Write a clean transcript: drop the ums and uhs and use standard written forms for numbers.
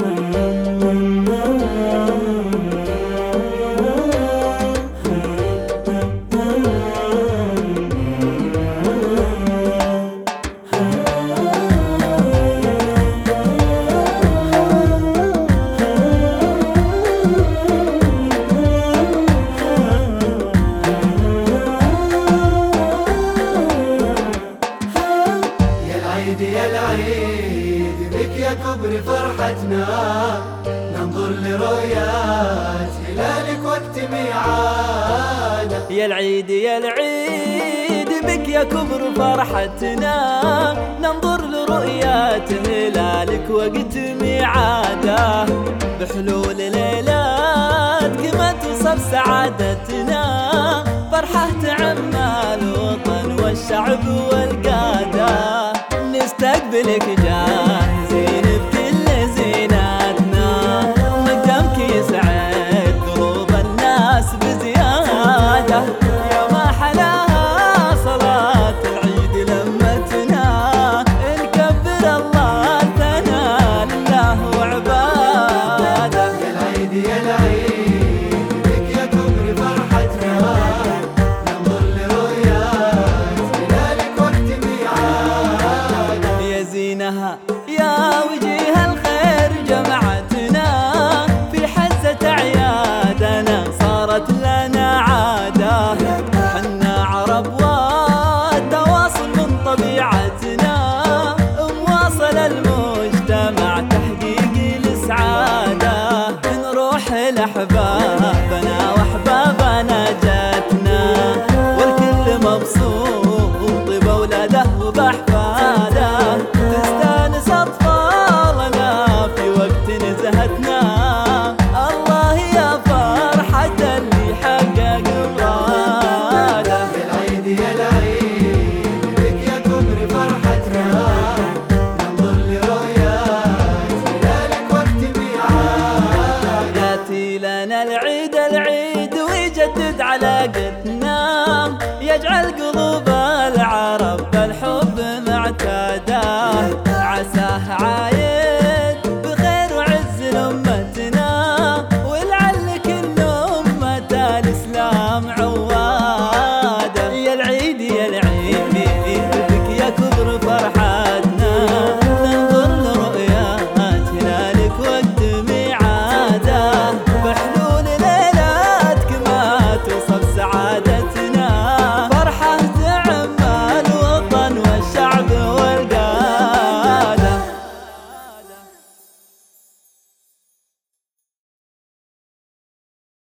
يا العيد بك يا كبر فرحتنا، ننظر لرؤيات هلالك وقت ميعاده. يا العيد يا العيد بك يا كبر فرحتنا، ننظر لرؤيات هلالك وقت ميعاده. بحلول ليلات كما توصف سعادتنا، فرحة تعم الوطن والشعب والقادة. نستقبلك جاهزين بكل زيناتنا، مقدمك يسعد قلوب الناس بزيادة. يا ما حلاها صلاة العيد لمتنا، نكبر الله ثنا لله وعباده. يا العيد يا العيد بك يا كبر فرحتنا، ننظر لرؤيات هلالك وقت ميعاده. يا زينها يا وجيه الخير جمعتنا، في حزة أعيادنا صارت لنا عادة. حنا عرب والتواصل من طبيعتنا، مواصل المجتمع تحقيق السعادة. نروح لأحبابنا وأحبابنا جاتنا، والكل مبسوط بأولاده وبأحفاده. تستانس أطفالنا في وقت نزهتنا، الله يا فرحة اللي حقق مراده. يا العيد يا العيد بك يا كبر فرحتنا، ننظر لرؤيات هلالك وقت ميعاده. ياتي لنا العيد العيد ويجدد علاقتنا، يجعل قلوب العرب بالحب معتاده. عساه